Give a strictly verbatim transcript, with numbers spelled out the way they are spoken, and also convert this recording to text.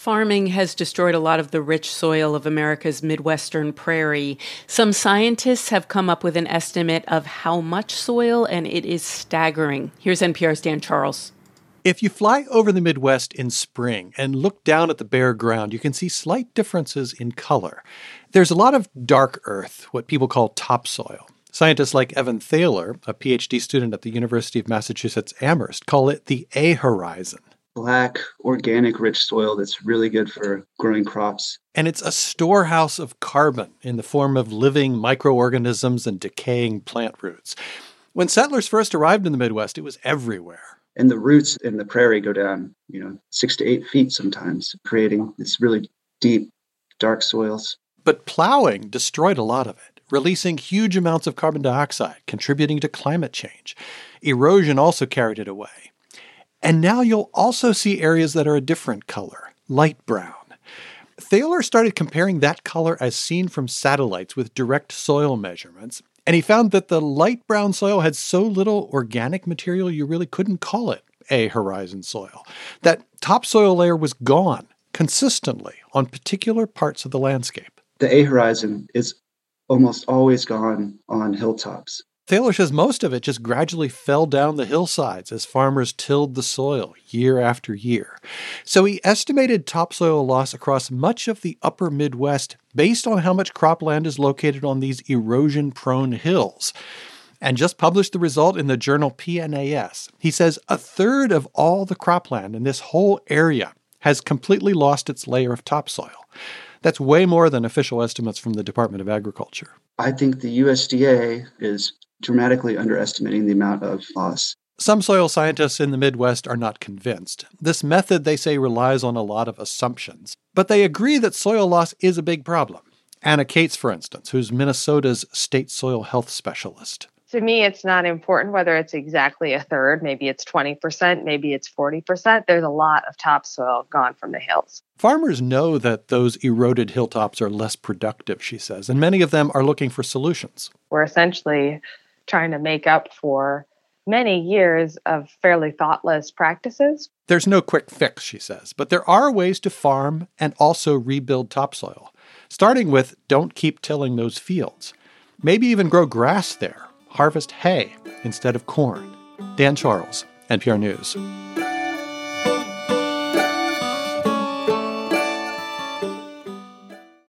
Farming has destroyed a lot of the rich soil of America's Midwestern prairie. Some scientists have come up with an estimate of how much soil, and it is staggering. Here's N P R's Dan Charles. If you fly over the Midwest in spring and look down at the bare ground, you can see slight differences in color. There's a lot of dark earth, what people call topsoil. Scientists like Evan Thaler, a P H D student at the University of Massachusetts Amherst, call it the A horizon. Black, organic, rich soil that's really good for growing crops. And it's a storehouse of carbon in the form of living microorganisms and decaying plant roots. When settlers first arrived in the Midwest, it was everywhere. And the roots in the prairie go down, you know, six to eight feet sometimes, creating this really deep, dark soils. But plowing destroyed a lot of it, releasing huge amounts of carbon dioxide, contributing to climate change. Erosion also carried it away. And now you'll also see areas that are a different color, light brown. Thaler started comparing that color as seen from satellites with direct soil measurements, and he found that the light brown soil had so little organic material you really couldn't call it a horizon soil. That topsoil layer was gone consistently on particular parts of the landscape. The A horizon is almost always gone on hilltops. Thaler says most of it just gradually fell down the hillsides as farmers tilled the soil year after year. So he estimated topsoil loss across much of the upper Midwest based on how much cropland is located on these erosion-prone hills, and just published the result in the journal P N A S. He says a third of all the cropland in this whole area has completely lost its layer of topsoil. That's way more than official estimates from the Department of Agriculture. I think the U S D A is dramatically underestimating the amount of loss. Some soil scientists in the Midwest are not convinced. This method, they say, relies on a lot of assumptions. But they agree that soil loss is a big problem. Anna Cates, for instance, who's Minnesota's state soil health specialist. To me, it's not important whether it's exactly a third. Maybe it's twenty percent, maybe it's forty percent. There's a lot of topsoil gone from the hills. Farmers know that those eroded hilltops are less productive, she says, and many of them are looking for solutions. We're essentially trying to make up for many years of fairly thoughtless practices. There's no quick fix, she says, but there are ways to farm and also rebuild topsoil, starting with don't keep tilling those fields. Maybe even grow grass there. Harvest hay instead of corn. Dan Charles, N P R News.